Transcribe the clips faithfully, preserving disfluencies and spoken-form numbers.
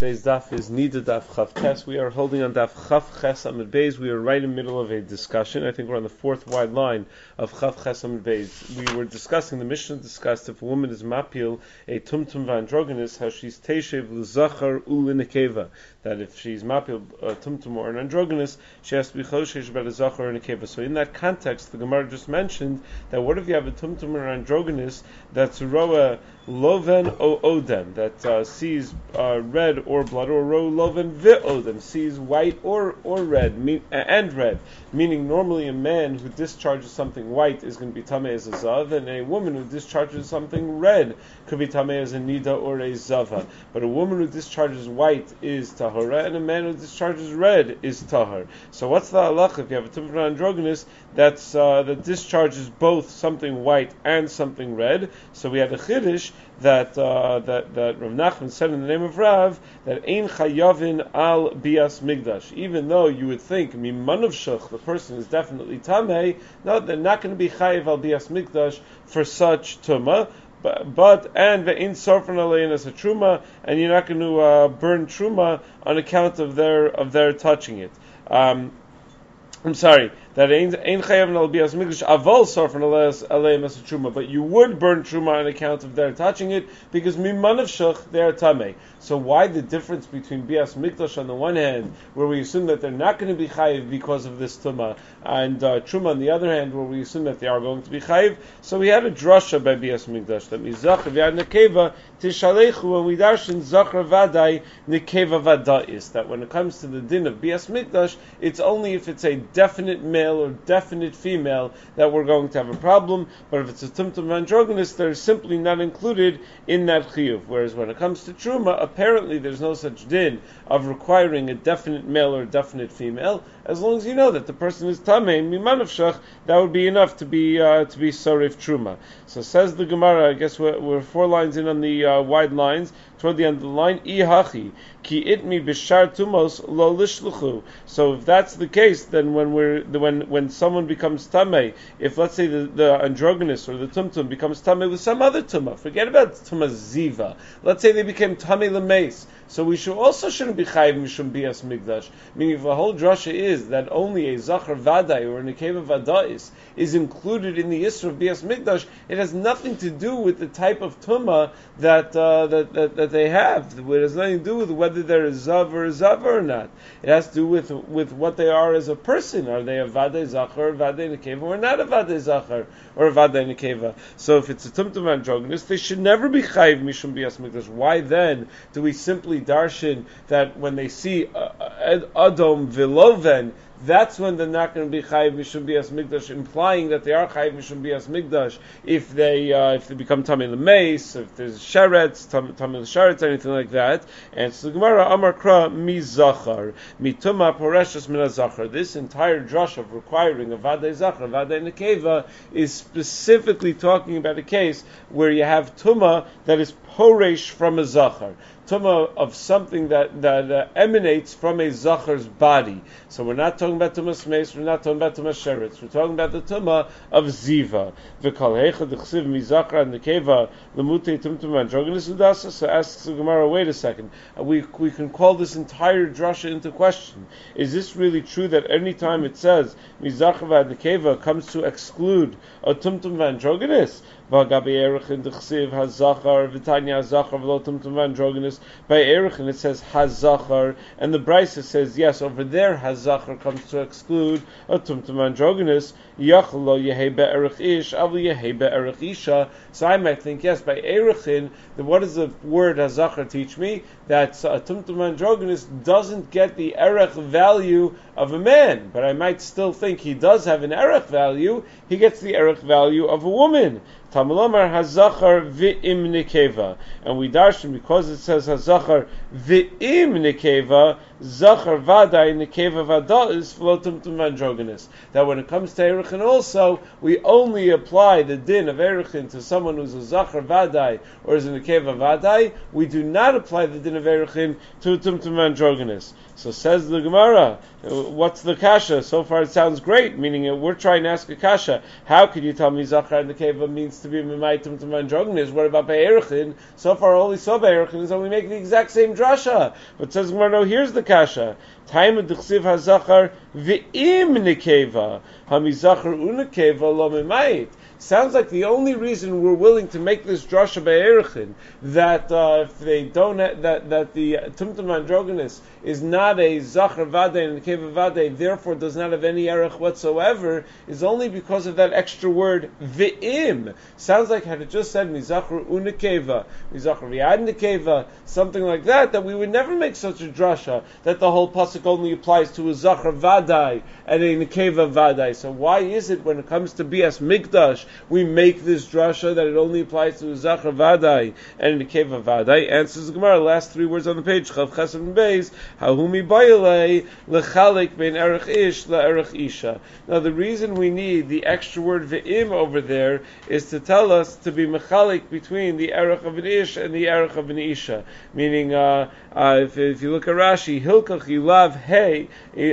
Today's daf is Nida Daf Chaf Tes. We are holding on Daf Chaf Ches Amud Beis. We are right in the middle of a discussion. I think we're on the fourth wide line of Chaf Ches Amud Beis. We were discussing, the Mishnah discussed if a woman is mapil, a tumtum v'androgynous, how she's teishev l'zachar u'linekeva. That if she's mapil, a tumtum or an androgynous, she has to be choshesh about a zachar and a keva. So in that context, the Gemara just mentioned that what if you have a tumtum or an androgynous that's roa loven o odem, that uh, sees uh, red or blood, or ro loven vi odem, sees white or or red me, uh, and red. Meaning, normally a man who discharges something white is going to be tamei as a zav, and a woman who discharges something red could be tamei as a nida or a zava. But a woman who discharges white is tahara, and a man who discharges red is tahar. So what's the halach if you have a tumtum androgynous that's uh, that discharges both something white and something red? So we had a chiddush that uh, that that Rav Nachman said in the name of Rav that ein chayavin al bias migdash. Even though you would think mimanav shach, the person is definitely tamei, no, they're not going to be chayav al bias migdash for such tumah. But, but and ve'in sarfan alein as a truma, and you're not going to uh, burn truma on account of their of their touching it. Um, I'm sorry. That ain't ain't chayavin al bias migdash aval sarfan aleim as a truma, but you would burn truma on account of their touching it because mimanav shach they are tamei. So why the difference between bias migdash on the one hand, where we assume that they're not going to be chayiv because of this tuma, and uh, truma on the other hand, where we assume that they are going to be chayiv? So we had a drasha by bias migdash that mizach v'yad nekeva tishalechu, and we darshan zachar vadai nekeva vadais, that when it comes to the din of bias migdash, it's only if it's a definite male or definite female that we're going to have a problem, but if it's a tumtum androgynous, they're simply not included in that chiyuv. Whereas when it comes to truma, apparently there's no such din of requiring a definite male or a definite female, as long as you know that the person is tamei mimanav shach, that would be enough to be uh, to be sorif truma. So says the Gemara, I guess we're, we're four lines in on the uh, wide lines, toward the end of the line, ihachi ki itmi b'shar tumos lo lishluchu. So if that's the case, then when we're when when someone becomes tamei, if let's say the, the androgynous or the tumtum becomes tamei with some other tumah, forget about tumah ziva. Let's say they became tamei lemeis. So we should also shouldn't be chayiv mishum bias migdash. Meaning, if the whole drasha is that only a zachar vadai or a nekeva vadais is included in the isra of bias migdash, it has nothing to do with the type of tumah that, uh, that that that they have. It has nothing to do with whether they're a zav or a zav or not. It has to do with with what they are as a person. Are they a vadai zachar, a vadai nekeva, or not a vadai zachar or a vadai nekeva? So if it's a tumtum androgynous, they should never be chayiv mishum bias migdash. Why then do we simply darshan that when they see uh, Adom Viloven, that's when they're not going to be chayiv mishum bias migdash, implying that they are chayiv mishum bias migdash if they uh, if they become tamei lemeis, if there's sheretz, tamei l'sheretz, anything like that. And so the Gemara Amar Kra mi zachar mituma poreshus min zachar. This entire drush of requiring a vadei zachar, vadei nekeva, is specifically talking about a case where you have tuma that is poresh from a zachar. Tumah of something that, that uh, emanates from a zachar's body. So we're not talking about tumah smeis, we're not talking about tumah sheretz, we're talking about the tumah of ziva. V'kal heicha d'chsiv mi zachar nekeva lemutei tumtum androgynous udasa. So asks the Gemara, wait a second, we we can call this entire drasha into question. Is this really true that any time it says mi zachar v'nekeva comes to exclude a tumtum androgynous? V'gabi erichin d'chsiv hazachar v'tanya hazachar v'lo tumtum androgynous. By erichin it says hazachar, and the Brisa says yes, over there hazachar comes to exclude a tumtum androgynous. Yachal lo yehei be'erich ish, avli yehei be'erich isha. So I might think yes, by erichin, then what does the word hazachar teach me? That a tumtum androgynous doesn't get the erech value of a man, but I might still think he does have an erech value. He gets the erech value of a woman. Tamalomar hazachar v'im nekeva, and we darshan because it says hazachar v'im nekeva, zachar vadai nekeva vada is flotum tum androgynous. That when it comes to erichin also, we only apply the din of erichin to someone who's a zachar vadai or is a nekeva vadai. We do not apply the din of erichin to tum tum androgynous. So says the Gemara, what's the kasha? So far it sounds great, meaning we're trying to ask a kasha. How could you tell me zachar nekeva means to be Mimai Tumtum Androgynous, what about Be'erichin? So far, all we saw Be'erichin is only making the exact same drasha. But says Gemara, no, here's the kasha. Time of D'chsiv HaZachar V'im Nekeva HaMizachar Unekeva Lo Mimayit. Sounds like the only reason we're willing to make this drasha be'erichin, that uh, if they don't ha- that that the tumtum androgynous is not a zachar vadei and a keva vadei, therefore does not have any erich whatsoever, is only because of that extra word v'im. Sounds like had it just said mizachar unekeva, mizachar v'yad nekeva, something like that, that we would never make such a drasha that the whole pasuk only applies to a zachar vadei and a nekeva vadei. So why is it when it comes to bias mikdash we make this drasha that it only applies to Zachar Vadai and Nekeva Vadai? Answers the Gemara, last three words on the page, Chav Chesed Beis, Hahumi Bayalei, Lechalik Ben Erech Ish, La Erech Isha. Now the reason we need the extra word Ve'im over there is to tell us to be Mechalik between the Erech of an Ish and the Erech of an Isha. Meaning, uh, uh, if, if you look at Rashi, Hilkach Ilav Hey,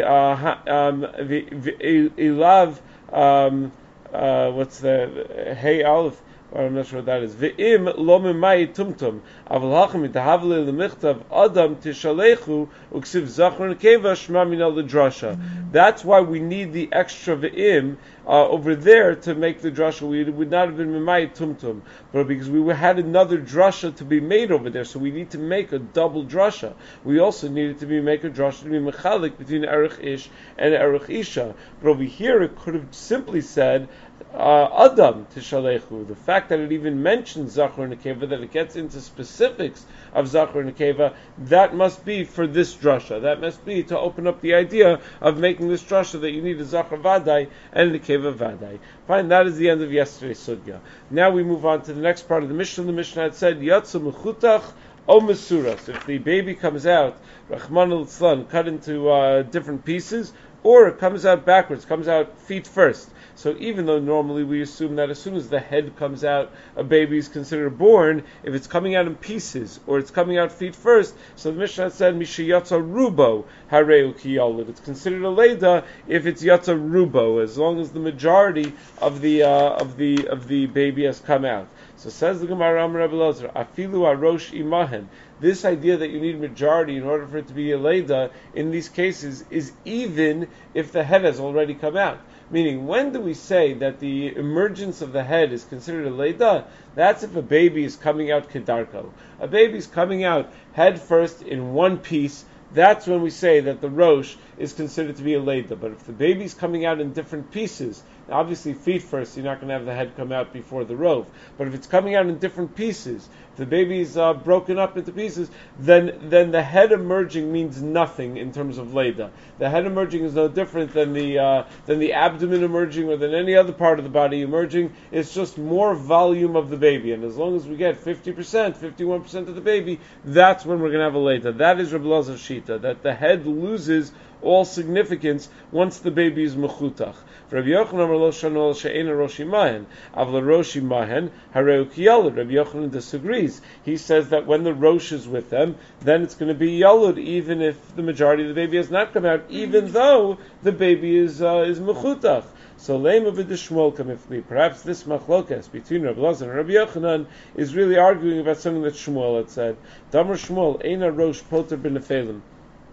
Ilav, um, Uh, what's the hey aleph? I'm not sure what that is. Ve'im lo memai tumtum aval hachem itahavle lemichtav adam tishalechu uksiv zachor nekeva shma mina l'drasha. That's why we need the extra ve'im uh, over there to make the drasha. We would not have been memai tumtum, but because we had another drasha to be made over there, so we need to make a double drasha. We also needed to be make a drasha to be mechalik between erech ish and erech isha. But over here, it could have simply said Uh, Adam Tishalechu. The fact that it even mentions Zachor Nekeva, that it gets into specifics of Zachor Nekeva, that must be for this drasha. That must be to open up the idea of making this drasha that you need a Zachor Vadai and Nekeva Vadai. Fine, that is the end of yesterday's sugya. Now we move on to the next part of the Mishnah. The Mishnah had said, Yatsu Mechutach O Mesuras. If the baby comes out, Rachman al-Tzlan, cut into uh, different pieces, or it comes out backwards, comes out feet first. So even though normally we assume that as soon as the head comes out, a baby is considered born, if it's coming out in pieces, or it's coming out feet first, so the Mishnah said, Misha Yatza Rubo Hareu Ki Yolid. It's considered a Leda if it's Yatza Rubo, as long as the majority of the uh, of the of the baby has come out. So says the Gemara Amar Rebbe Elazar, Afilu Arosh Imahen. This idea that you need majority in order for it to be a Leda in these cases is even if the head has already come out. Meaning, when do we say that the emergence of the head is considered a Leda? That's if a baby is coming out kedarko. A baby is coming out head first in one piece. That's when we say that the Rosh is considered to be a Leda. But if the baby is coming out in different pieces, obviously feet first, you're not going to have the head come out before the rove. But if it's coming out in different pieces, if the baby is uh, broken up into pieces, then then the head emerging means nothing in terms of Leda. The head emerging is no different than the uh, than the abdomen emerging or than any other part of the body emerging. It's just more volume of the baby. And as long as we get fifty percent, fifty-one percent of the baby, that's when we're going to have a Leda. That is Rebbe Elazar's Shita, that the head loses all significance once the baby is mechutach. Rabbi Yochanan Amar Lo Shano She'ena Rosh Imahen, Avla Rosh Imahen Hareu Ki Yalud. Rabbi Yochanan disagrees. He says that when the Rosh is with them, then it's going to be Yalud, even if the majority of the baby has not come out, even though the baby is uh, is mechutach. So Lema v'dishmol kamifli. Perhaps this machlokas between Rabbi Elazar and Rabbi Yochanan is really arguing about something that Shmuel had said. Damar Shmuel Eina Rosh Poter b'nefelim.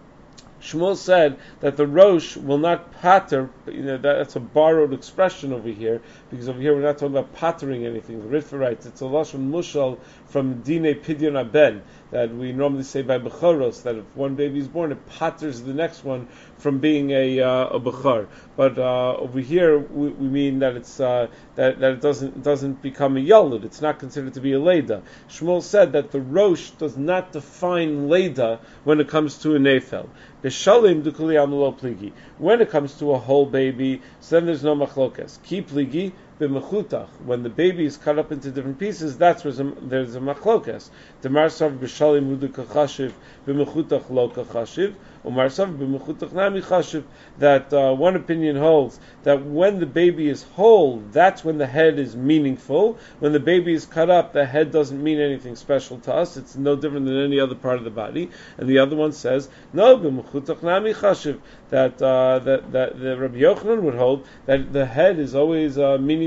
Shmuel said that the Rosh will not pater, you know, that's a borrowed expression over here, because over here we're not talking about pattering anything. The Ritva writes, it's a lashon mushal from Dine Pidyon Aben, that we normally say by Bechoros, that if one baby is born, it patters the next one from being a uh, a Bechor. But uh, over here we, we mean that it's uh, that, that it doesn't doesn't become a Yalud. It's not considered to be a Leda. Shmuel said that the Rosh does not define Leda when it comes to a Nefel. B'shalim dukuli amlo pligi. When it comes to a whole baby, so then there's no machlokas. Ki pligi b'mechutach. When the baby is cut up into different pieces, that's where there's a machlokas. Demarsav b'shalim udu kachashiv b'mechutach lo kachashiv. Umarsav b'mechutach nami chashiv. That uh, one opinion holds that when the baby is whole, that's when the head is meaningful. When the baby is cut up, the head doesn't mean anything special to us. It's no different than any other part of the body. And the other one says, no, b'mechutach nami chashiv. That uh, that that the Rabbi Yochanan would hold that the head is always uh, meaningful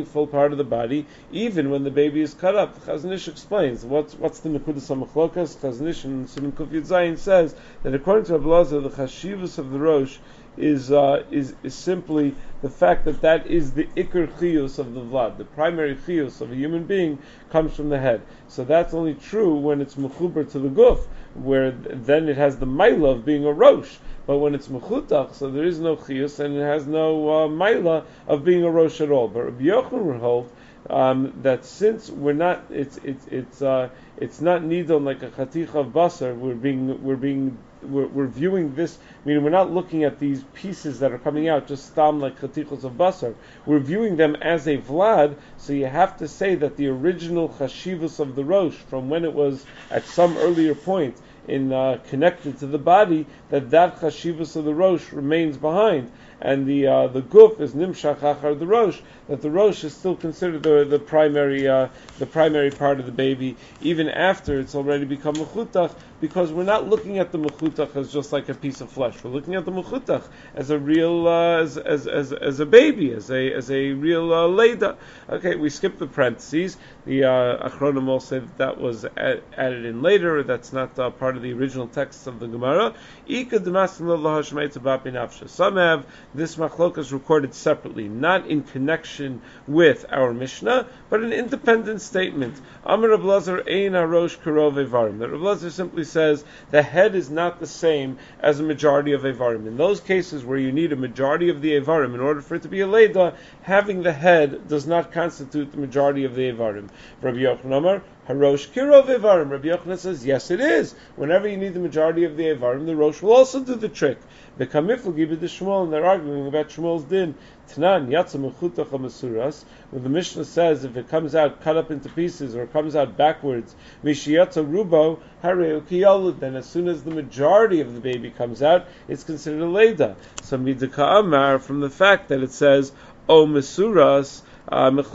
meaningful part of the body, even when the baby is cut up. The Chazon Ish explains what's what's the Nekudas HaMachlokas. Chazon Ish in Siman Kuf Yud Zayin says that according to Rabbi Elazar, the Chashivus of the Rosh is uh, is is simply the fact that that is the ikar chiyus of the vlad. The primary chiyus of a human being comes from the head. So that's only true when it's mechuber to the guf, where then it has the maila of being a rosh. But when it's mechutach, so there is no chiyus and it has no uh, maila of being a rosh at all. But Rabbi Yochanan would hold um, that since we're not, it's it's it's uh, it's not nidon like a chaticha of basar. We're being we're being We're, we're viewing this, meaning we're not looking at these pieces that are coming out just stam like chatichos of basar. We're viewing them as a vlad, so you have to say that the original chashivus of the rosh, from when it was at some earlier point in uh, connected to the body, that that chashivus of the rosh remains behind, and the uh, the guf is nimshach achar the rosh, that the rosh is still considered the the primary uh, the primary part of the baby, even after it's already become mechutach, because we're not looking at the mechutach as just like a piece of flesh. We're looking at the mechutach as a real uh, as, as as as a baby, as a as a real uh, leida. Okay, we skip the parentheses. The uh, Achronim all say that that was ad- added in later. That's not uh, part of the original text of the Gemara. Some have this machlokas recorded separately, not in connection with our Mishnah, but an independent statement. Amar Rav Elazar ein harosh karov evarim. That Rav Elazar simply says the head is not the same as a majority of evarim. In those cases where you need a majority of the evarim in order for it to be a leida, having the head does not constitute the majority of the evarim. Rabbi Yochanan Amar harosh kirov evarim. Rabbi Yochanan says yes, it is. Whenever you need the majority of the evarim, the rosh will also do the trick. The kamifl give it the Shmuel, and they're arguing about Shmuel's din. Tanan yatsa mechutach hamasuras. When the Mishnah says if it comes out cut up into pieces or it comes out backwards, mishiyatza rubo hareu kiyolud. Then as soon as the majority of the baby comes out, it's considered a leida. So midika amar, from the fact that it says o masuras. Uh, from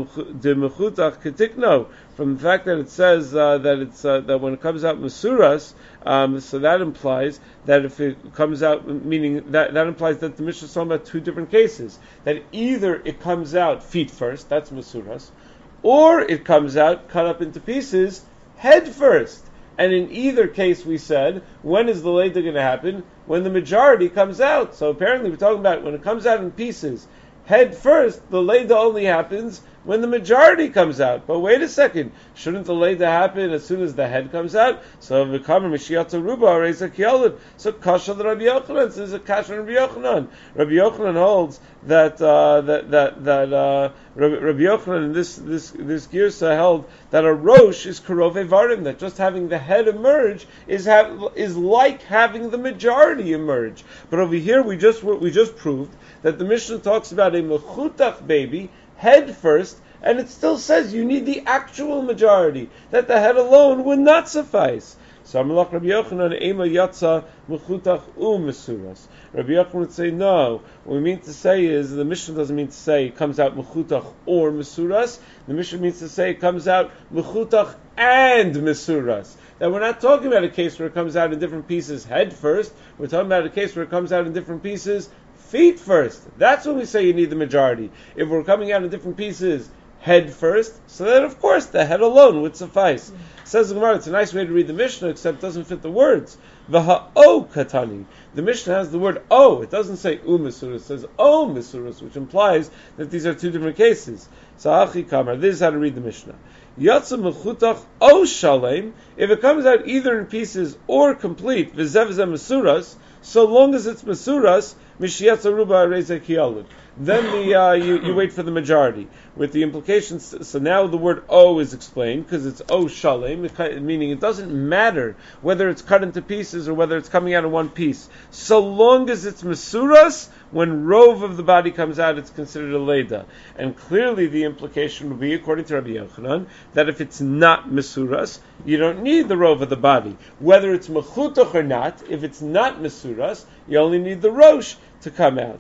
the fact that it says uh, that it's uh, that when it comes out masuras, um, so that implies that if it comes out, meaning that that implies that the Mishnah is talking about two different cases. That either it comes out feet first, that's masuras, or it comes out cut up into pieces head first. And in either case, we said, when is the leida going to happen? When the majority comes out. So apparently, we're talking about when it comes out in pieces. Head first, the leida only happens when the majority comes out. But wait a second, shouldn't the leida happen as soon as the head comes out? So v'kamer mishiyatza ruba reisa kiyolid. So kasha the Rabbi Yochanan says a kasha Rabbi Yochanan. Rabbi Yochanan holds that uh, that that that uh, Rabbi, Rabbi Yochanan in this this this girsa held that a rosh is karov evarim, that just having the head emerge is have, is like having the majority emerge. But over here we just we just proved that the Mishnah talks about a mechutach baby, head first, and it still says you need the actual majority, that the head alone would not suffice. So Amalach Rabbi Yochanan ema yatsa mechutach u mesuras. Rabbi Yochanan would say no. What we mean to say is the Mishnah doesn't mean to say it comes out mechutach or mesuras. The Mishnah means to say it comes out mechutach and mesuras. That we're not talking about a case where it comes out in different pieces head first. We're talking about a case where it comes out in different pieces feet first. That's when we say you need the majority. If we're coming out in different pieces head first, so then of course the head alone would suffice. Mm-hmm. Says the Gemara, it's a nice way to read the Mishnah, except it doesn't fit the words. V'ha'o katani. The Mishnah has the word o. It doesn't say u misuras, it says o misuras, which implies that these are two different cases. So achi kamar, this is how to read the Mishnah. Yatsa mechutach o shalem. If it comes out either in pieces or complete, v'zev zeh misuras, so long as it's masuras, mishiyatza ruba reza kiyalud. Then the uh, you, you wait for the majority with the implications. So now the word o is explained because it's o shalem, meaning it doesn't matter whether it's cut into pieces or whether it's coming out in one piece. So long as it's masuras, when rove of the body comes out, it's considered a leida. And clearly the implication would be, according to Rabbi Yochanan, that if it's not masuras, you don't need the rove of the body. Whether it's mechutach or not, if it's not masuras, you only need the rosh to come out.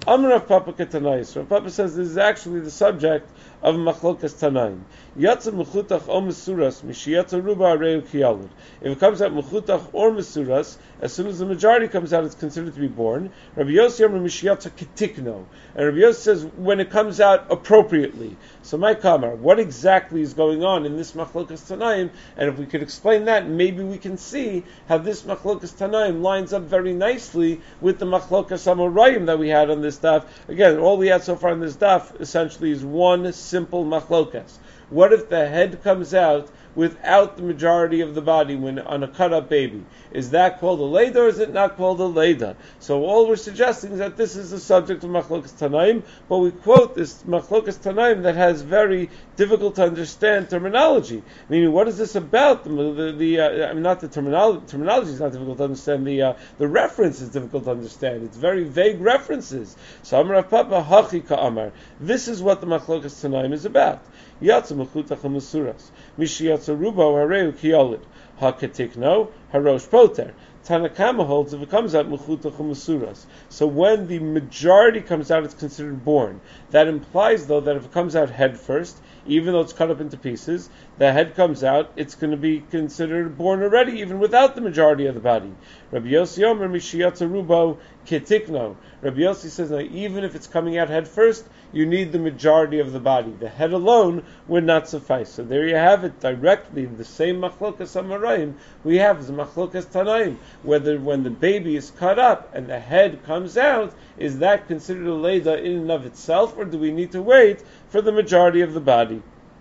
Amar Rav Papa Ketanais. Rav Papa says this is actually the subject of Machlokas Tanaim. Yatsa Mechutach or Mesuras, Mishiyatza Ruba Areu Kiyalud. If it comes out Mechutach or Mesuras, as soon as the majority comes out, it's considered to be born. Rabbi Yossi Amar Mishiyatza Ketikno. And Rabbi Yossi says when it comes out appropriately. So my Kamar, what exactly is going on in this Machlokas Tanaim? And if we could explain that, maybe we can see how this Machlokas Tanaim lines up very nicely with the Machlokas Amoraim that we had on this daf. Again, all we had so far on this daf essentially is one simple Machlokas. What if the head comes out without the majority of the body when on a cut-up baby? Is that called a Leda or is it not called a Leda? So all we're suggesting is that this is the subject of Machlokas Tanaim, but we quote this Machlokas Tanaim that has very difficult to understand terminology. Meaning, what is this about? The, the, the uh, I mean, not the terminology. Terminology is not difficult to understand. The uh, the reference is difficult to understand. It's very vague references. So Amar Rav Papa Hachi Ka'amar. This is what the Machlokas Tanaim is about. Yatsa Mechutach HaMesuras Mishiyatza Rubo Hareu Kiyolid HaKetikno Harosh Poter. Tanakama holds if it comes out Mechutach HaMesuras. So when the majority comes out, it's considered born. That implies, though, that if it comes out head first, even though it's cut up into pieces, the head comes out, it's going to be considered born already, even without the majority of the body. Rabbi Yossi Omer Mishiyatza Rubo Ketikno. Rabbi Yossi says, now, even if it's coming out head first, you need the majority of the body. The head alone would not suffice. So there you have it, directly in the same Machlokas Amoraim we have the Machlokas Tanaim, whether when the baby is cut up and the head comes out, is that considered a Leda in and of itself, or do we need to wait for the majority of the body?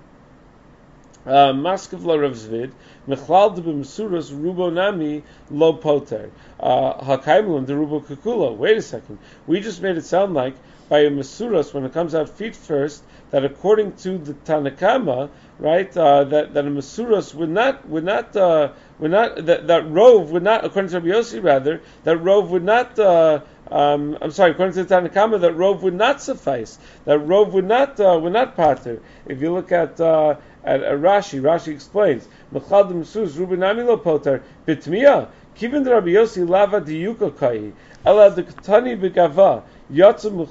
Maskav la Rav Zvid, Mechlal de b'Mesuras Rubo Nami Lo Poter. Hakaimlon de Rubo Kekulo. Wait a second. We just made it sound like by a Mesuras, when it comes out feet first, that according to the Tanakama, right, uh, that that a Mesuras would not would not uh, would not that, that rove would not, according to Rabbi Yossi rather, that rove would not. Uh, Um, I'm sorry, according to the Tanakama, that rove would not suffice. That rove would not uh, would not pater. If you look at uh, at, at Rashi, Rashi explains, Mechad Mesus Rubenami lo poter bitmiya kivin Rabbi Yossi lava diyuka kai ela de katani begava. Since Rabbi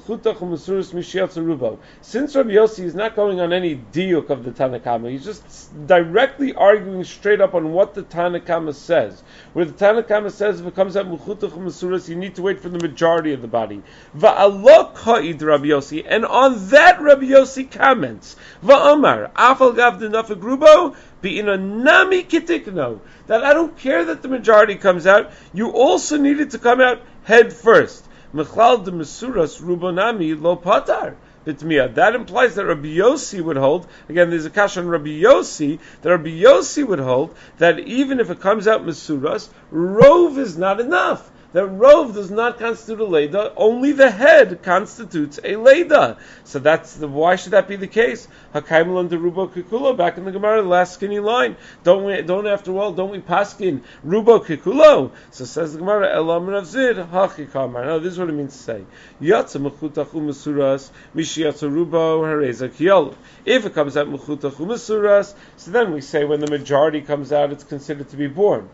Yossi is not going on any diuk of the Tanakama, he's just directly arguing straight up on what the Tanakama says. Where the Tanakama says if it comes out Mechutach Mesuras, you need to wait for the majority of the body. Va'alo ka'id Rabbi Yossi, and on that Rabbi Yossi comments, Va'amar, Afal gav denafik rubo, be'ina nami kitikno, that I don't care that the majority comes out, you also need it to come out head first. Mechlal de Mesuras Rubonami Lo Patar. That implies that Rabbi Yossi would hold, again there's a kasha on Rabbi Yossi, that Rabbi Yossi would hold that even if it comes out Mesuras, rove is not enough. That rove does not constitute a Leda, only the head constitutes a Leda. So that's the, why should that be the case? Hakaimelon de Rubo Kikulo, back in the Gemara, the last skinny line. Don't we, don't after all, don't we paskin Rubo Kikulo? So says the Gemara, Elam Rav Zid, Hachi Kamar. No, this is what it means to say. Yatsa Mechutach Umesuras, Mishiyatza Rubo, Hareza Kiyolu. If it comes out Mechutach Umesuras, so then we say when the majority comes out, it's considered to be born.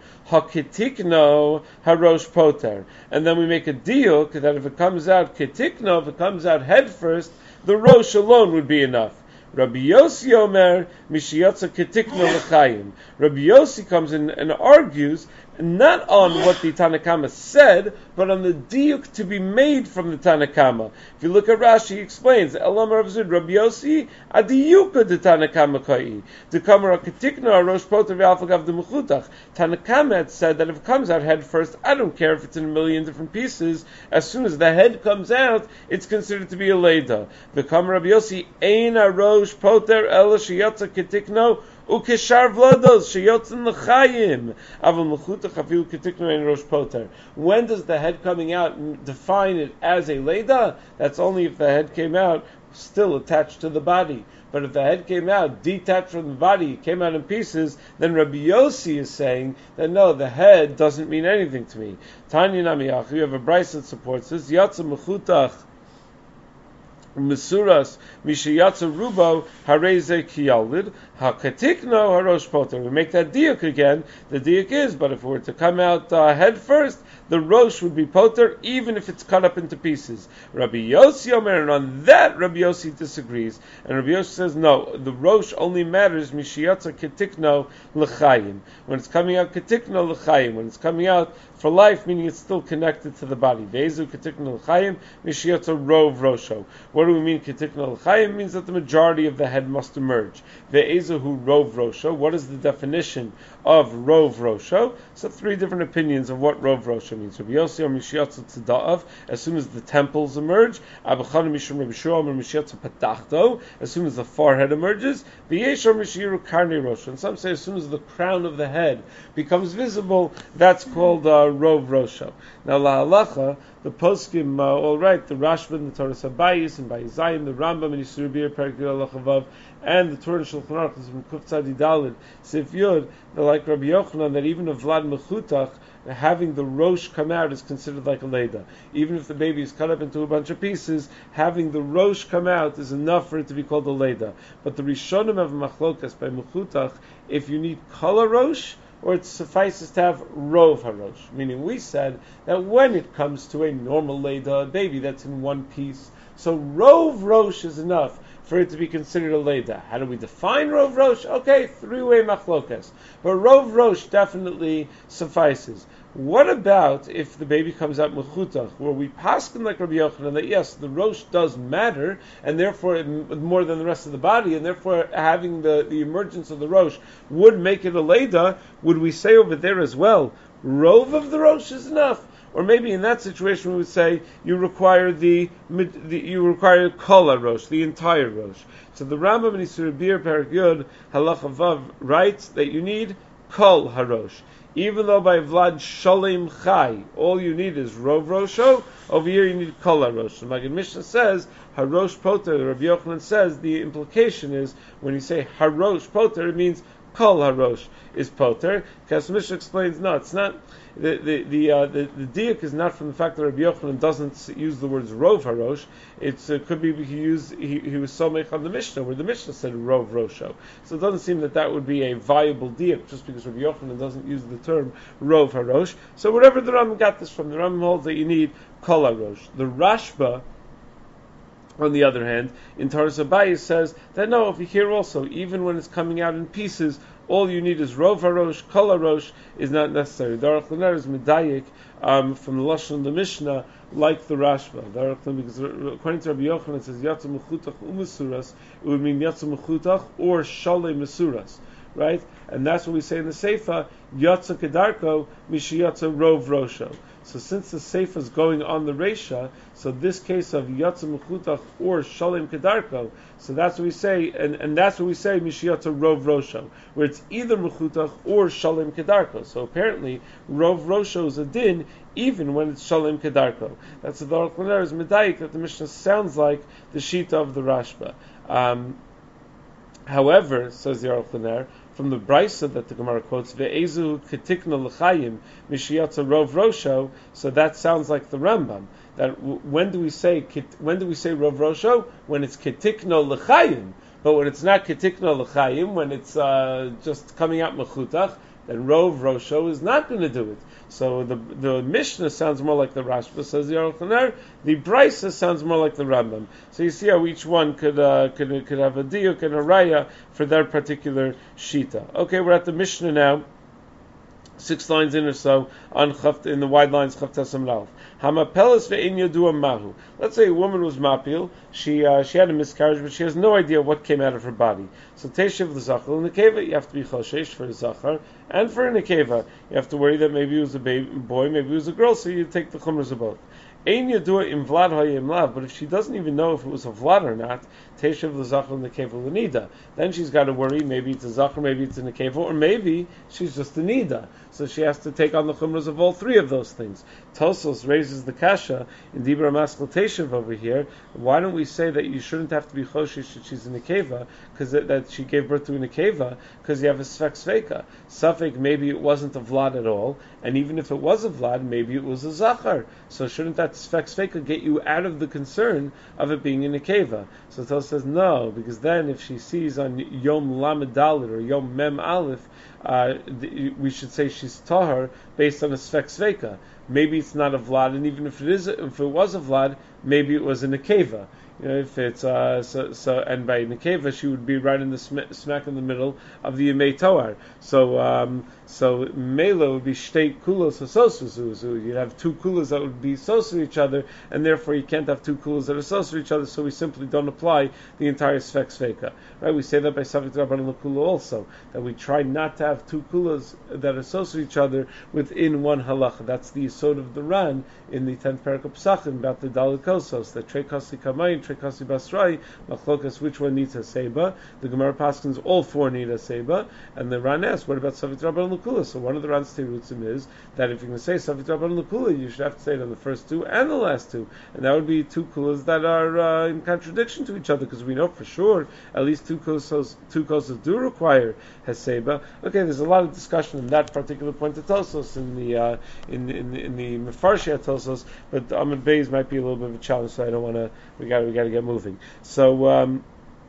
Hakitikno, Harosh Poter. And then we make a deal that if it comes out ketikno, if it comes out head first, the rosh alone would be enough. Rabbi Yossi Omer Mishiyatza ketikno l'chayim. Rabbi Yossi comes in and argues not on what the Tanakama said, but on the diuk to be made from the Tanakama. If you look at Rashi, he explains, Elam Rav Zid, Rabbi Yossi, adiyuka de Tanakama kai. De kamara ketikna rosh poter v'alfagav de mechutach. Tanakama had said that if it comes out head first, I don't care if it's in a million different pieces, as soon as the head comes out, it's considered to be a leda. The kamara Rabbi Yossi, ein a rosh poter ela sheyatza ketikno, ukeshar vlodos sheyotzin l'chayim aval mechutach afilu ketikno ein rosh poter. When does the head coming out define it as a leda? That's only if the head came out still attached to the body. But if the head came out detached from the body, came out in pieces, then Rabbi Yossi is saying that no, the head doesn't mean anything to me. Tanya Namiach, you have a brayso that supports this. Yatsa mechutach Mesuras Mishiyatza Rubo Hareze Kiyalid Hakatikno Harosh Poter. We make that diuk again. The diuk is, but if it were to come out uh, head first, the rosh would be poter, even if it's cut up into pieces. Rabbi Yossi Omer, and on that Rabbi Yossi disagrees. And Rabbi Yossi says, no, the rosh only matters mishiyatza ketikno l'chayim. When it's coming out ketikno l'chayim, when it's coming out for life, meaning it's still connected to the body. Ve'ezu ketikno l'chayim, mishiyatza rov rosho. What do we mean ketikno l'chayim? It means that the majority of the head must emerge. Ve'ezu hu rov rosho. What is the definition of rov rosho? So three different opinions of what rov rosho means. Rabbi Yossi or mishiyatza tzeda'av, as soon as the temples emerge. Abba Chana mishum Rabbi Shua or mishiyatza patachto, as soon as the forehead emerges. V'yesh or mishiyiru karnei rosho. And some say as soon as the crown of the head becomes visible, that's called uh, rov rosho. Now la halacha, the poskim, uh, all right, the Rashba and the Torah Sabayis and by Zion, the Rambam and Yisur Bir Perik Yud Halacha and the Torah and Shulchan Aruch from Kuf Tzadi Daled Sif Yud, they're like Rabbi Yochanan that even a Vlad Mechutach, having the rosh come out is considered like a leda. Even if the baby is cut up into a bunch of pieces, having the rosh come out is enough for it to be called a leda. But the Rishonim have machlokas by Mechutach, if you need kala rosh, or it suffices to have rov harosh. Meaning we said that when it comes to a normal leda, a baby that's in one piece, so rov rosh is enough for it to be considered a leda. How do we define rov rosh? Okay, three-way machlokas. But rov rosh definitely suffices. What about if the baby comes out mechutach, where we paskin like Rabbi Yochanan that yes, the rosh does matter, and therefore it, more than the rest of the body, and therefore having the, the emergence of the rosh would make it a leda? Would we say over there as well, rov of the rosh is enough? Or maybe in that situation we would say you require the, the you require kol rosh, the entire rosh. So the Rambam in Yisur Bir Perik Yud Halacha Vav writes that you need kol harosh. Even though by Vlad Sholem Chai, all you need is Rov Rosho, over here you need Kol HaRosh. The Maggid Mishnah says, Harosh Poter, Rabbi Yochanan says, the implication is, when you say Harosh Poter, it means Kol HaRosh is Poter. Because Mishnah explains, no, it's not, the the the, uh, the the diuk is not from the fact that Rabbi Yochanan doesn't use the words Rov Harosh. It uh, could be he used he, he was somech on the Mishnah where the Mishnah said Rov Rosho. So it doesn't seem that that would be a viable diuk just because Rabbi Yochanan doesn't use the term Rov Harosh. So wherever the Rambam got this from, the Rambam holds that you need Kol HaRosh. The Rashba, on the other hand, in Torah Sabayis says that no, if you hear also, even when it's coming out in pieces, all you need is Rov HaRosh, Kol HaRosh is not necessary. The Aruch LaNer is medayik um, from the Lashon of the Mishnah, like the Rashba. The Aruch LaNer, because according to Rabbi Yochanan, it says Yatzu Mechutach Umesuras, it would mean Yatzu Mechutach or Shalei Mesuras, right? And that's what we say in the Seifa, Yatzu Kedarko, Mishiyatzu Rov Rosho. So since the Seifa is going on the Reisha, so this case of Yatzu Mechutach or Shalem Kedarko, so that's what we say, and, and that's what we say Mishiyatzu Rov Rosho, where it's either Mechutach or Shalem Kedarko. So apparently Rov Rosho is a din even when it's Shalem Kedarko. That's the Aruch LaNer is medayik that the Mishnah sounds like the Shita of the Rashba. Um, however, says the Aruch LaNer, from the Brisa that the Gemara quotes, Ve'ezu ketikna l'chayim mishiyatza rov rosho, so that sounds like the Rambam. That w- when do we say when do we say rov rosho? When it's ketikna l'chayim, but when it's not ketikna l'chayim, when it's uh, just coming out mechutach, then rov rosho is not going to do it. So the the Mishnah sounds more like the Rashba, says the Aruch LaNer. The Brisa sounds more like the Rambam. So you see how each one could uh, could could have a diuk and a raya for their particular shita. Okay, we're at the Mishnah now. Six lines in or so on chaft, in the wide lines Chavtas Amrav. Hamapelas ve'in yadua mahu. Let's say a woman was mapil. She uh, she had a miscarriage, but she has no idea what came out of her body. So teshiv l'zachar l'nekeva. You have to be choshesh for the zachar, and for a nekeva, you have to worry that maybe it was a baby, boy, maybe it was a girl. So you take the chumras of both. Ein yadua im vlad hayim lav. But if she doesn't even know if it was a vlad or not, teshiv l'zachar l'nekeva l'nida. Then she's got to worry. Maybe it's a zachar, maybe it's a nekeva, or maybe she's just a nida. So she has to take on the chumras of all three of those things. Tosos raises the kasha in Dibra Maskal Teshav over here. Why don't we say that you shouldn't have to be choshish that she's in a keva, because that, that she gave birth to a keva, because you have a sfek sveka. Safek, maybe it wasn't a vlad at all, and even if it was a vlad, maybe it was a zachar. So shouldn't that sfek sveka get you out of the concern of it being in a keva? So Tel says no, because then if she sees on Yom Lamed Dalet or Yom Mem Aleph, uh, we should say she's tahar based on a sfek sveka. Maybe it's not a vlad, and even if it is, if it was a vlad, maybe it was in a keva. You know, if it's uh, so, so, and by Nekeva she would be right in the sm- smack in the middle of the Yemei Toar. So, um, so Mela would be shtei kulos asosuzuzu. You'd have two kulos that would be associated with each other, and therefore you can't have two kulos that are associated with each other. So we simply don't apply the entire sfek sveka. Right? We say that by Savik Rabban Lakula also, that we try not to have two kulos that are associated with each other within one halacha. That's the yesod of the Ran in the tenth parak of Pesachim about the Dalet Kosos, the Trei Kasi Kamayin, Trei Kasi Basrai, Machlokas, which one needs a seba? The Gemara Paskins all four need a seba, and the Ran asks, what about Savit Rabban Lakula? So one of the Ran's terutzim is that if you're going to say Savit Rabban Lakula, you should have to say it on the first two and the last two, and that would be two kulas that are uh, in contradiction to each other, because we know for sure at least two kosos, two kosos do require heseba. Okay, there's a lot of discussion on that particular point of Tosos in the uh, in in in the Mefarshei Tosos, but the Amud Beis might be a little bit of a challenge, so I don't want to. We got we got to get moving. So um,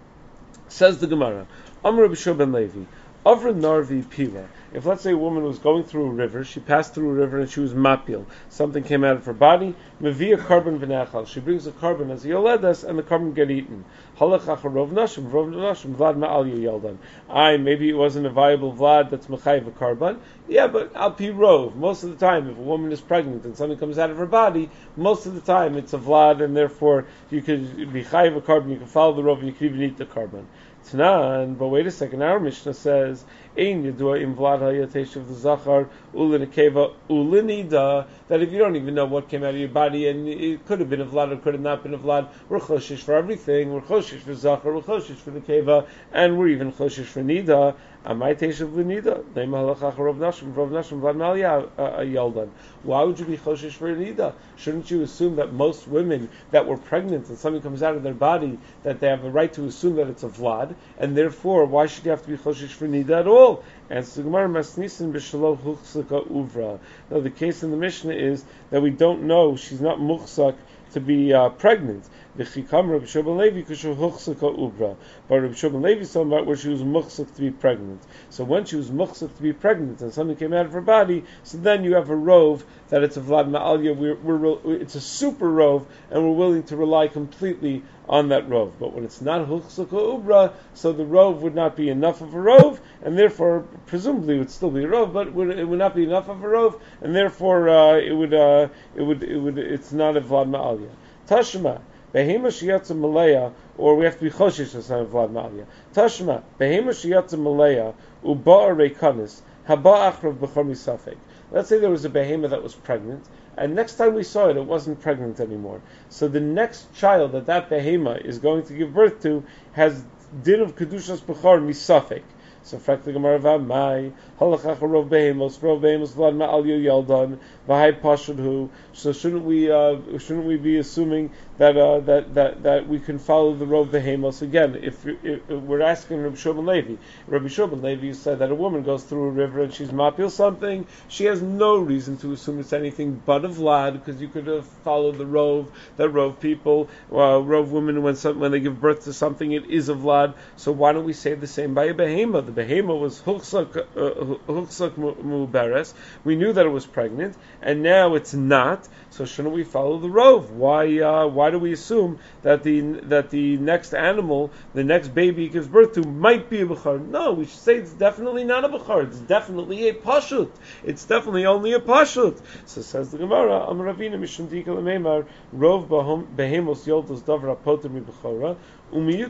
says the Gemara, Amr B'Shua ben Levi, Avra Narvi Pila. If let's say a woman was going through a river, she passed through a river and she was mapil, something came out of her body, mevia carbon v'nachal. She brings a carbon as a yoledas, and the carbon get eaten. Halachach rov nashim, rov nashim, vlad ma'al yeldan. Aye, maybe it wasn't a viable vlad that's mechayiv a carbon. Yeah, but al pi rov. Most of the time, if a woman is pregnant and something comes out of her body, most of the time it's a vlad, and therefore you could be chayiv a carbon, you can follow the rov, and you can even eat the carbon. Tanan, but wait a second, our Mishnah says, Ein yadua im vlad hayatesh of the zachar ulin akeva ulinida, that if you don't even know what came out of your body, and it could have been a vlad or could have not been a vlad, we're choshish for everything, we're choshish for zachar, we're choshish for the keva, and we're even choshish for nida. Amay tesh of nida, neim halachach rov nashim, rov nashim vlad malya yaldan. Why would you be choshish for nida? Shouldn't you assume that most women that were pregnant and something comes out of their body, that they have a right to assume that it's a vlad, and therefore why should you have to be choshish for nida at all? And so Gemara Masnisin b'shelo huchsaka uvra. Now the case in the Mishnah is that we don't know, she's not muchsak to be uh, pregnant. V'chikam Rabbi Shua ben Levi kushu huchsaka ubra. But Rabbi Shua ben Levi is talking about where she was muchsak to be pregnant. So when she was muchsak to be pregnant and something came out of her body, so then you have a rove that it's a vlad ma'alya. We're, we're, it's a super rove, and we're willing to rely completely on that rove. But when it's not huchsaka ubra, so the rove would not be enough of a rove, and therefore presumably it would still be a rove, but it would, it would not be enough of a rove, and therefore uh, it would uh, it would it would it's not a vlad ma'alya. Tashma behema shiyatza malaya, or we have to be choshish as not vlad ma'alya. Tashma behema shiyatza malaya uba'a reikanis haba achrav b'chor misafek. Let's say there was a behema that was pregnant, and next time we saw it, it wasn't pregnant anymore. So the next child that that behema is going to give birth to has din of kedushas b'chor misafek. So fact the Gemara v'amai halachach rov behemos rov behemos vlad ma'al yeldan v'hai pashudhu. So shouldn't we uh, shouldn't we be assuming that uh, that that that we can follow the rov behemos again? If, if, if we're asking Rabbi Shua ben Levi, Rabbi Shua ben Levi said that a woman goes through a river and she's mapil something, she has no reason to assume it's anything but a vlad, because you could have followed the rov, that rov people, uh, rov women when some, when they give birth to something, it is a vlad. So why don't we say the same by a behema? The behema was huchsak huchsak muberes. We knew that it was pregnant, and now it's not. So shouldn't we follow the rov? Why? Uh, why do we assume that the that the next animal, the next baby gives birth to, might be a bechar? No, we should say it's definitely not a bechar. It's definitely a pashut. It's definitely only a pashut. So says the Gemara, Am Ravina mishum dika lemeimar rov behemos yoldos davar apoter mi bechara. You're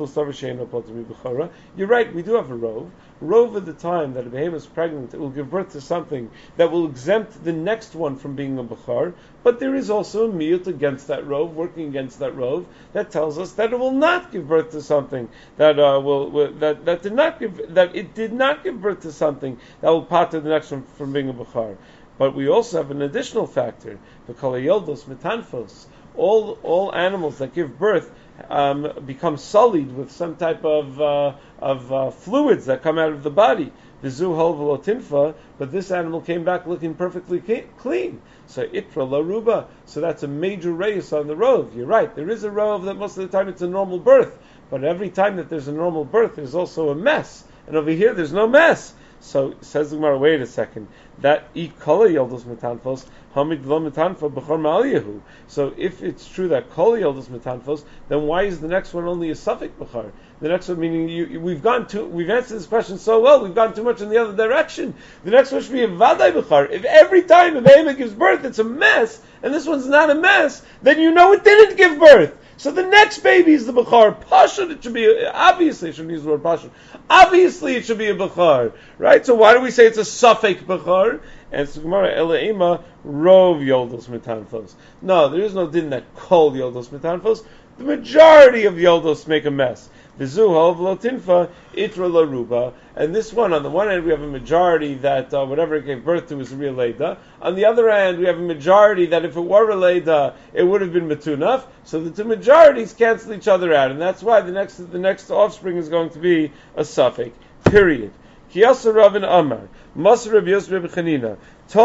right, we do have a rove. Rove at the time that a behemoth is pregnant, it will give birth to something that will exempt the next one from being a bechar, but there is also a miyut against that rove, working against that rove, that tells us that it will not give birth to something that uh, will, will that, that did not give that it did not give birth to something that will pater the next one from being a bechar. But we also have an additional factor, the kolayoldos metanfos. All all animals that give birth um, become sullied with some type of uh, of uh, fluids that come out of the body. Vizu hol v'lo tinfa, but this animal came back looking perfectly clean. So itra la ruba. So that's a major reyes on the rov. You're right. There is a rov that most of the time it's a normal birth, but every time that there's a normal birth, there's also a mess. And over here, there's no mess. So says the Gemara, wait a second. That e kol yoldos metanfos hamid lo metanfa b'chor ma'aliyahu. So if it's true that kol yoldos metanfos, then why is the next one only a suffix b'chor? The next one meaning you, we've gone too, we've answered this question so well, we've gone too much in the other direction. The next one should be a vaday b'chor. If every time a behemoth gives birth, it's a mess, and this one's not a mess, then you know it didn't give birth. So the next baby is the Bechar. Pashut, it should be, obviously, it should use the word Pashut. Obviously, it should be a Bechar. Right? So why do we say it's a suffix Bechar? And it's Gemara, Ela Rov Yoldos Metanfos. No, there is no din that Kol Yoldos Metanfos. The majority of Yoldos make a mess. Vizuha v'lo tinfa itra la ruba. And this one, on the one hand, we have a majority that uh, whatever it gave birth to is a real Leida. On the other hand, we have a majority that if it were a Leida, it would have been Matunaf. So the two majorities cancel each other out, and that's why the next the next offspring is going to be a suffix. Period. Kiyasa Ravin Amar, Masar Rabbi Yosef Rabbi Chanina,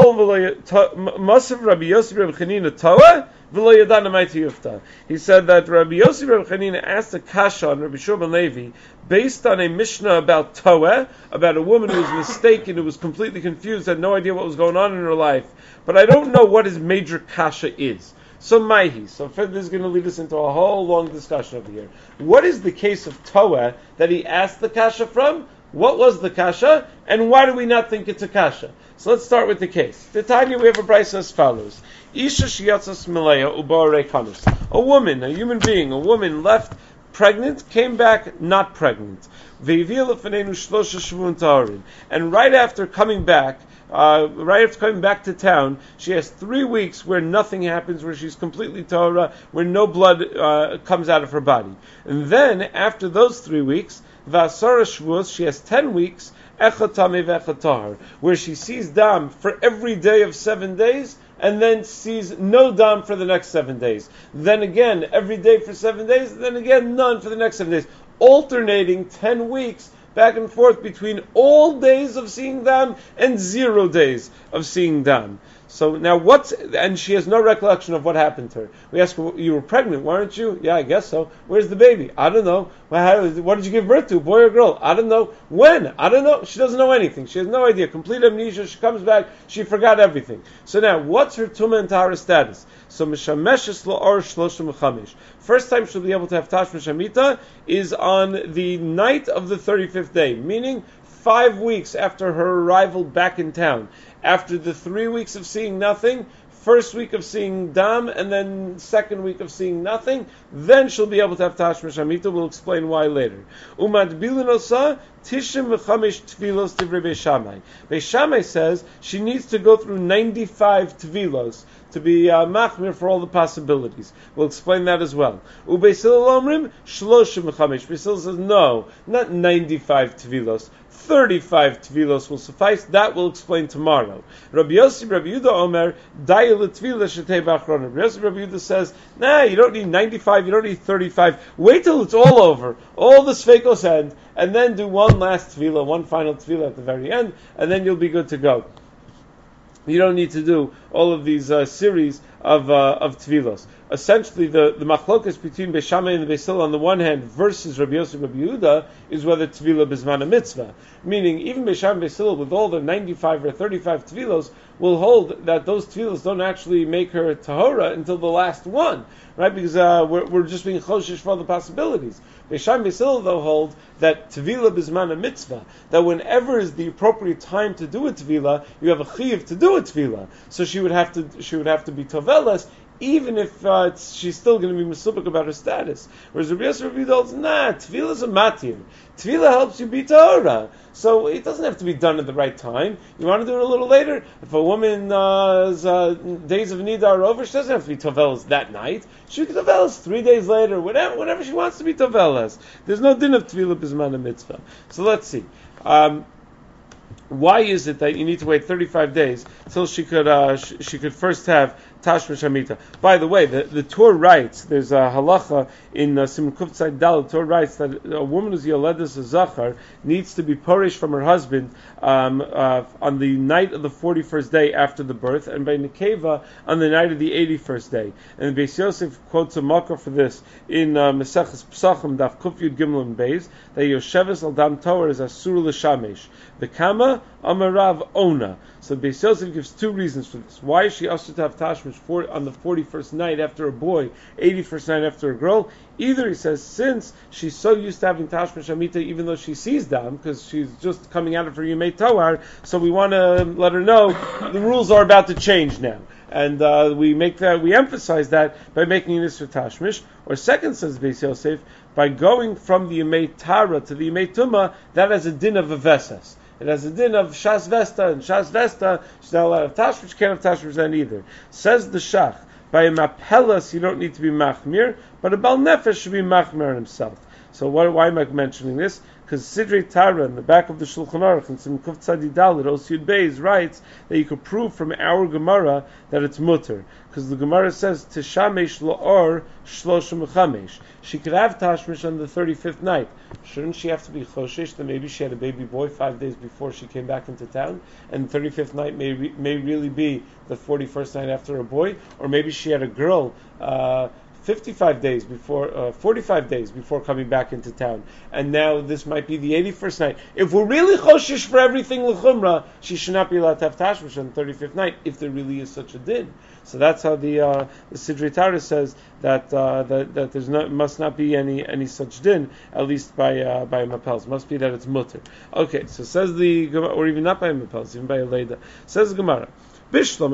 Masar Rabbi Yosef Rabbi Chanina Toa. He said that Rabbi Yosef Rabbi Chanina asked a kasha on Rabbi Shua ben Levi based on a Mishnah about Toeh, about a woman who was mistaken, who was completely confused, had no idea what was going on in her life. But I don't know what his major kasha is. So Maihi, so this is going to lead us into a whole long discussion over here. What is the case of Toeh that he asked the kasha from? What was the kasha, and why do we not think it's a kasha? So let's start with the case. Titania, we have a brisa as follows. Isha shiyatzas milea ubare kanus. A woman, a human being, a woman left pregnant, came back not pregnant. Ve'ivil lefenenu shlosha shvun ta'arin. And right after coming back, uh, right after coming back to town, she has three weeks where nothing happens, where she's completely Torah, where no blood uh, comes out of her body. And then, after those three weeks, Vasara Shvuos, she has ten weeks, Echad Tameh ve'echad Tahar, where she sees dam for every day of seven days, and then sees no dam for the next seven days. Then again, every day for seven days, then again, none for the next seven days. Alternating ten weeks back and forth between all days of seeing dam and zero days of seeing dam. So now what's, and she has no recollection of what happened to her. We ask her, you were pregnant, weren't you? Yeah, I guess so. Where's the baby? I don't know. Well, how, what did you give birth to, boy or girl? I don't know. When? I don't know. She doesn't know anything. She has no idea. Complete amnesia. She comes back, she forgot everything. So now, what's her Tumah and Tahara status? So Mishameshes La'or Shloshim Chamish. First time she'll be able to have Tashmish Hamita is on the night of the thirty-fifth day, meaning five weeks after her arrival back in town. After the three weeks of seeing nothing, first week of seeing dam, and then second week of seeing nothing, then she'll be able to have Tashmish Hamita. We'll explain why later. Umad bilinosa tishim v'chamish tvilos divrei Beis Shammai. Beis Shammai says she needs to go through ninety-five tvilos to be uh, machmir for all the possibilities. We'll explain that as well. Ubeis Hillel omrim shloshim v'chamish. Beis Hillel says no, not ninety-five tvilos. thirty-five tvilos will suffice. That we'll explain tomorrow. Rabbi Yossi, Rabbi Yehuda Omer, dayel tvila shetei b'achron. Rabbi Yossi, Rabbi Yehuda says, nah, you don't need ninety-five, you don't need thirty-five. Wait till it's all over, all the sveikos end, and then do one last tvila, one final tvila at the very end, and then you'll be good to go. You don't need to do all of these uh, series of uh, of tvilos. Essentially, the, the machlokas between Beis Shammai and the Beis Hillel on the one hand versus Rabbi Yosef and Rabbi Yehuda is whether tvila bisman a mitzvah. Meaning, even Beis Shammai and Beis Hillel with all their ninety-five or thirty-five tvilos will hold that those tvilos don't actually make her tahora until the last one, right? Because uh, we're, we're just being choshesh for all the possibilities. Beis Shammai and Beis Hillel though hold that tvila bisman a mitzvah, that whenever is the appropriate time to do a tvila, you have a chiyuv to do a tvila. So she would have to she would have to be tovelas, even if uh, it's, she's still going to be mesubak about her status. Whereas Rabbi Yosef Rabbi Yehuda holds, nah, tvila is a matir. Tvila helps you be tahora. So it doesn't have to be done at the right time. You want to do it a little later? If a woman's uh, uh, days of nida are over, she doesn't have to be tovelas that night. She can tovelas three days later, whatever, whenever she wants to be tovelas. There's no din of tvila bisman a mitzvah. So let's see. Um, Why is it that you need to wait thirty-five days till she could uh, sh- she could first have Tashmish Hamita. By the way, the, the Torah writes, there's a halacha in uh, Simon Kuf Tzad Dal, the Torah writes that a woman who's Yoledes a Zachar needs to be porish from her husband um, uh, on the night of the forty-first day after the birth, and by Nekeva on the night of the eighty-first day. And Beis Yosef quotes a makkah for this in uh, Meseches Pesachim Daf Kuf Yud Gimel and Beis, that Yosheves al Dam Torah is Asur L'Shamesh. The Kama Amarav Ona. So Beis Yosef gives two reasons for this. Why is she asked to have tashmish for, on the forty-first night after a boy, eighty-first night after a girl? Either he says, since she's so used to having tashmish amita, even though she sees dam, because she's just coming out of her yemei tohar, so we want to let her know the rules are about to change now. And uh, we make that, we emphasize that by making this for tashmish. Or second, says Beis Yosef, by going from the yemei tara to the yemei tumah, that has a din of a vesas. It has a din of Shas Vesta, and Shas Vesta, she's not allowed to have tashmish, can't have tashmish then either. Says the Shach, by a mapelas you don't need to be machmir, but a bal nefesh should be machmir himself. So why, why am I mentioning this? Because Sidrei Tara, in the back of the Shulchan Aruch, in Sim Kuf Tzadi Dalet, Osiyud Beis, writes that you could prove from our Gemara that it's mutter. Because the Gemara says, Tishamesh lo'or shlosha mechamesh. She could have tashmish on the thirty-fifth night. Shouldn't she have to be choshesh that maybe she had a baby boy five days before she came back into town? And the thirty-fifth night may re- may really be the forty-first night after a boy? Or maybe she had a girl uh, fifty-five days before, uh, forty-five days before coming back into town. And now this might be the eighty-first night. If we're really choshesh for everything l'chumra, she should not be allowed to have tashmish on the thirty-fifth night, if there really is such a din. So that's how the uh, the Sidrei Tara says that uh, that that there's not must not be any any such din, at least by uh, by mapels. Must be that it's mutter. Okay, so says the or even not by mapels, even by a leda. Says the Gemara. I understand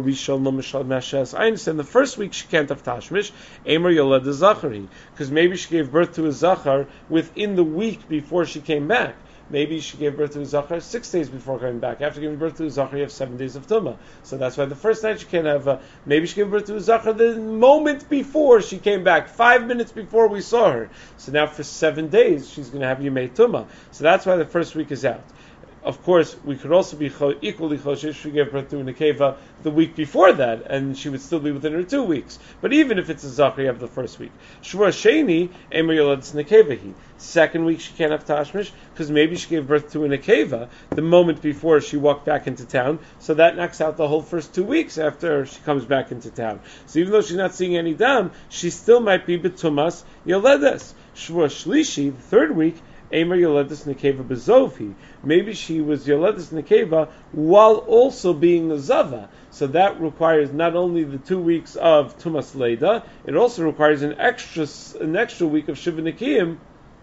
the first week she can't have tashmish, Emer Yoled Zachari, because maybe she gave birth to a Zachar within the week before she came back. Maybe she gave birth to a Zachar six days before coming back. After giving birth to a Zachar, you have seven days of Tumah. So that's why the first night she can't have, uh, maybe she gave birth to a Zachar the moment before she came back, five minutes before we saw her. So now for seven days, she's going to have Yemei Tumah. So that's why the first week is out. Of course, we could also be equally choshesh if she gave birth to a nekeva the week before that, and she would still be within her two weeks. But even if it's a zachar, you have the first week. Shvua sheni emer yoled's nekevahi. Second week she can't have tashmish because maybe she gave birth to a nekeva the moment before she walked back into town. So that knocks out the whole first two weeks after she comes back into town. So even though she's not seeing any dam, she still might be betumas yoledes. Shvua shlishi, the third week. Emer Yoledis Nekeva Bezovhi. Maybe she was Yoledis Nekeva while also being a Zava. So that requires not only the two weeks of Tumas Leda, it also requires an extra an extra week of Shiva Nekiyim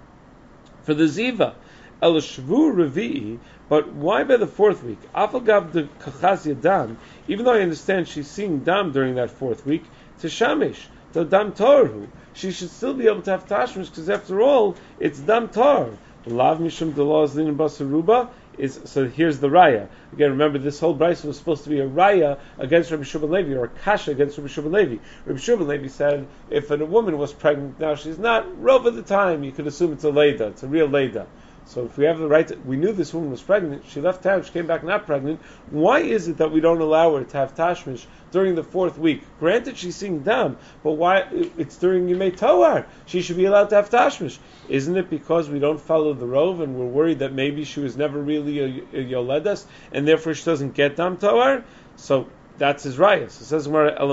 for the Ziva. El Shvu Revi'i, but why by the fourth week? Afagav de Kachaz Yadam, even though I understand she's seeing Dam during that fourth week, to Shamish, to Dam Torhu. She should still be able to have tashmish because after all, it's dam tar. Lav mishum delos lin basaruba is so. Here's the raya again. Remember, this whole brayso was supposed to be a raya against Rabbi Shimon Levi or a kasha against Rabbi Shimon Levi. Rabbi Shimon Levi said if a woman was pregnant now she's not. Rov of the time you could assume it's a leda. It's a real leda. So if we have the right, to, we knew this woman was pregnant. She left town. She came back not pregnant. Why is it that we don't allow her to have tashmish during the fourth week? Granted, she's seeing dam, but why? It's during Yemei Tohar. She should be allowed to have tashmish. Isn't it because we don't follow the rov and we're worried that maybe she was never really a, a yoledas and therefore she doesn't get dam tohar? So that's his raya. So it says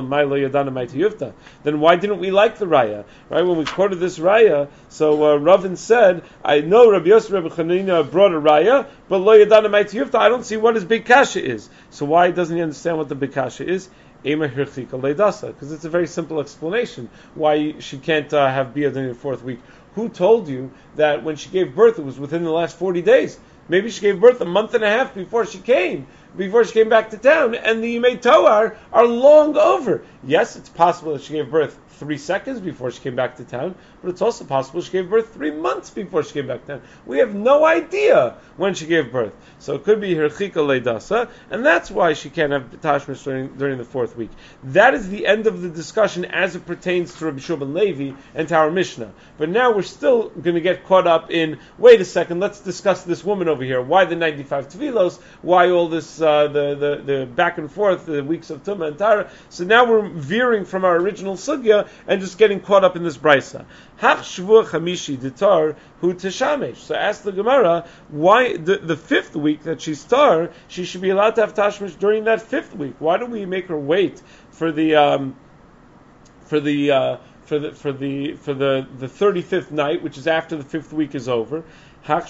then why didn't we like the raya? Right, when we quoted this raya, so uh, Ravin said, I know Rabbi Yosef Rabbi Chanina brought a raya, but lo yadana ma'iti yufta, I don't see what his big kasha is. So why doesn't he understand what the big kasha is? Because it's a very simple explanation why she can't uh, have bia during the fourth week. Who told you that when she gave birth it was within the last forty days? Maybe she gave birth a month and a half before she came, before she came back to town, and the Yemei Tohar are long over. Yes, it's possible that she gave birth three seconds before she came back to town, but it's also possible she gave birth three months before she came back to town. We have no idea when she gave birth. So it could be her chika leidasa, and that's why she can't have tashmish during, during the fourth week. That is the end of the discussion as it pertains to Rabbi Shimon Levi and to our Mishnah. But now we're still going to get caught up in, wait a second, let's discuss this woman over over here? Why the ninety-five Tvilos? Why all this, uh, the, the, the back and forth, the weeks of Tumah and Tara? So now we're veering from our original sugya and just getting caught up in this brisa. Hach Shvua Chamishi Ditar Hu Teshamesh. So ask the Gemara, why the, the fifth week that she's tar, she should be allowed to have tashmish during that fifth week. Why do we make her wait for the um, for the uh, for the for the for the the thirty-fifth night, which is after the fifth week is over? No,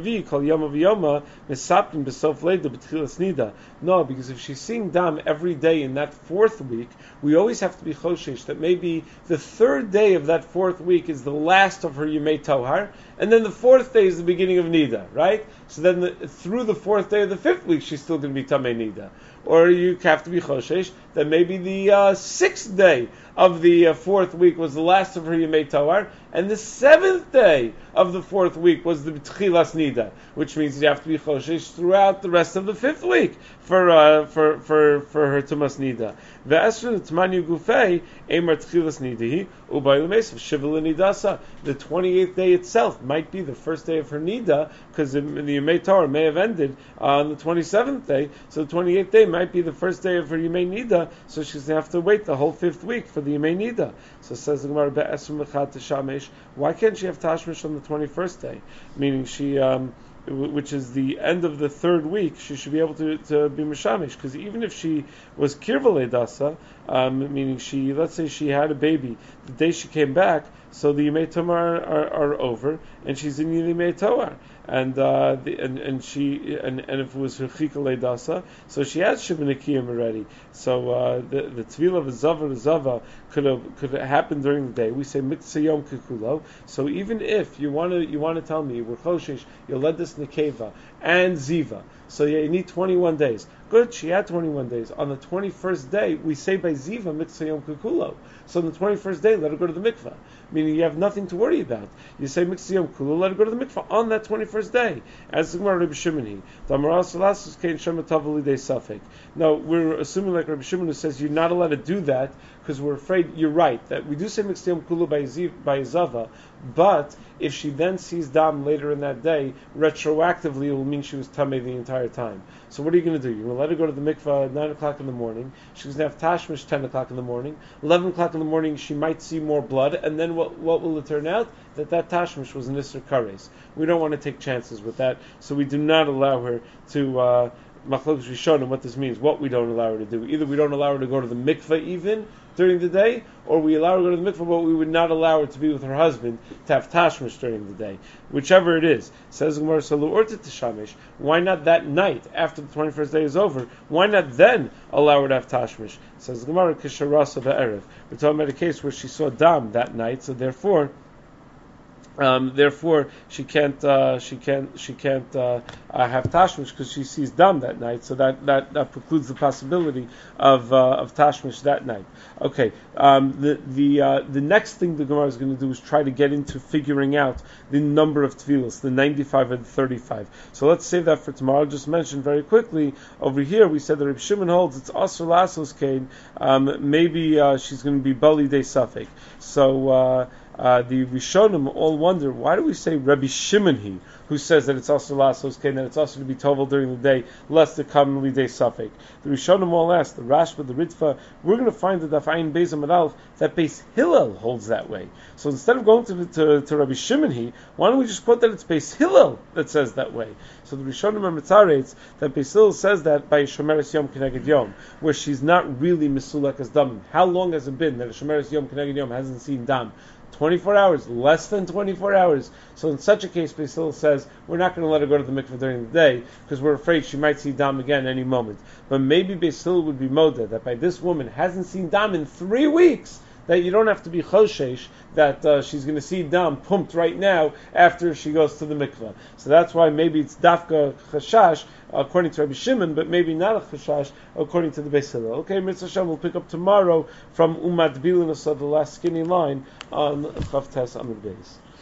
because if she's seeing dam every day in that fourth week, we always have to be choshesh that maybe the third day of that fourth week is the last of her Yemei Tohar, and then the fourth day is the beginning of Nida, right? So then the, through the fourth day of the fifth week, she's still going to be Tamei Nida. Or you have to be choshesh that maybe the uh, sixth day of the uh, fourth week was the last of her Yemei Tohar, and the seventh day of the fourth week was the Tchilas Nida, which means you have to be choshesh throughout the rest of the fifth week for uh, for for for her Tumas Nida. Ve'esrin Tmanyu Gufei Emar Tchilas Nidahi Ubayil Mesav Shivul Nidasa. The twenty-eighth day itself might be the first day of her Nida, because the Yemei Tohar may have ended on the twenty-seventh day, so the twenty-eighth day might be the first day of her Yemei Nida, so she's going to have to wait the whole fifth week for the Yemei Nida. So says the Gemara, Be'esrim Echad Teshamesh, why can't she have Tashmish on the twenty-first day? Meaning she, um, which is the end of the third week, she should be able to, to be Mishamish, because even if she was Kirvalei Dasa, um, meaning she, let's say she had a baby, the day she came back, so the Yemei Tomar are, are, are over, and she's in Yemei Tohar. And, uh, the, and and she and, and if it was her chika leidasa, so she has shibanikim already. So uh, the the tvila of zava zava could have could have happened during the day. We say mitzvah yom kikulo. So even if you want to you want to tell me we're choshesh, you led this nekeva and ziva. So yeah, you need twenty-one days. Good, she had twenty-one days. On the twenty-first day, we say by ziva mitzvah yom kikulo. So on the twenty-first day, let her go to the mikvah. Meaning you have nothing to worry about. You say mitzvah yom kikulo, let her go to the mikvah on that twenty-first day. As the Gemara Rabbi Shimon, no, we're assuming like Rabbi Shimon who says you're not allowed to do that because we're afraid. You're right that we do say mitzvah yom kikulo by ziv, by zava, but if she then sees dam later in that day, retroactively it will mean she was tamei the entire time. So what are you going to do? You're going to let her go to the mikvah at nine o'clock in the morning. She's going to have tashmish ten o'clock in the morning. eleven o'clock in the morning she might see more blood, and then what, what will it turn out? That that tashmish was an Isser Kares. We don't want to take chances with that, so we do not allow her to uh, Machlokes Rishonim what this means, what we don't allow her to do. Either we don't allow her to go to the mikvah even during the day, or we allow her to go to the mikvah, but we would not allow her to be with her husband to have tashmish during the day. Whichever it is. Says Gemara, Salu Tishamesh. Why not that night, after the twenty-first day is over? Why not then allow her to have tashmish? Says Gemara, Kisharasa Be'erev. We're talking about a case where she saw dam that night, so therefore Um, therefore, she can't uh, she can't she can't uh, uh, have tashmish because she sees dam that night. So that, that, that precludes the possibility of uh, of tashmish that night. Okay. Um, the the uh, the next thing the Gemara is going to do is try to get into figuring out the number of tefillos, the ninety-five and the thirty-five. So let's save that for tomorrow. I'll just mention very quickly over here. We said that Reb Shimon holds it's asur lasos kain. Um, maybe uh, she's going to be bali de safek. So. Uh, Uh, the Rishonim all wonder, why do we say Rabbi Shimon he, who says that it's also lasos kain, that it's also to be tovel during the day, lest it commonly day suffix. The Rishonim all ask, the Rashba, the Ritva, we're going to find that Ayin Beis Amadal, that Beis Hillel holds that way. So instead of going to, the, to, to Rabbi Shimon he, why don't we just quote that it's Beis Hillel that says that way? So the Rishonim are mitzaretz that Beis Hillel says that by Shomeres Yom Keneged Yom, where she's not really Misulek as Dam. How long has it been that a Shomeres Yom Keneged Yom hasn't seen Dam? twenty-four hours, less than twenty-four hours. So in such a case, Beis Hillel says, we're not going to let her go to the mikveh during the day, because we're afraid she might see dam again any moment. But maybe Beis Hillel would be modeh, that by this woman hasn't seen dam in three weeks, that you don't have to be choshesh, that uh, she's going to see dam pumped right now after she goes to the mikveh. So that's why maybe it's dafka chashash, according to Rabbi Shimon, but maybe not a chashash, according to the Beis Hillel. Okay, Mitzvah Hashem, we'll pick up tomorrow from Umat Bilinus, the last skinny line, on Chav Tes Amud Beis.